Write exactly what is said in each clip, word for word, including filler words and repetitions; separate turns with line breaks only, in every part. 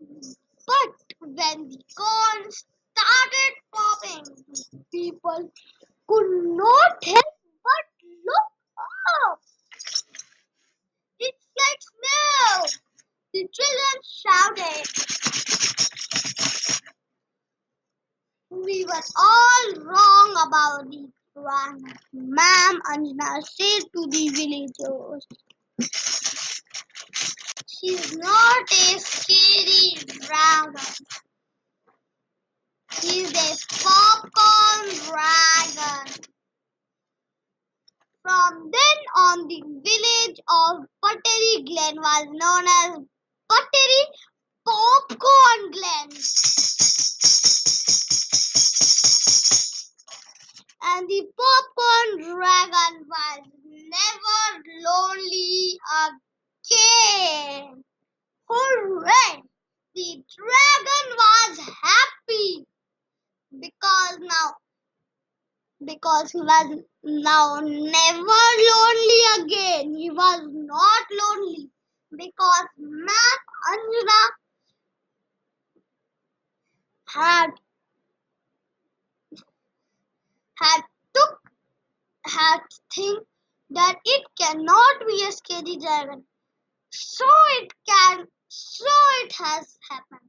But when the corn started popping, people could not help but look up. It's like snow! The children shouted. We were all wrong about the dragon. Ma'am Anjana said to the villagers. She's not a scary dragon. She's a popcorn dragon. From then on, the village of Buttery Glen was known as Buttery Popcorn Glen. And the popcorn dragon was never lonely again. Hooray! The dragon was happy because now because he was now never lonely again. He was not lonely because Ma'am Anjana had had took had think that it cannot be a scary dragon. So it can so it has happened.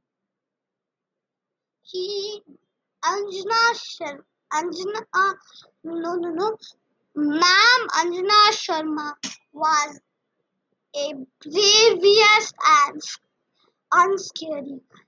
He Anjana Sharma Anjana uh, no no no Ma'am Anjana Sharma was a bravest and unscary.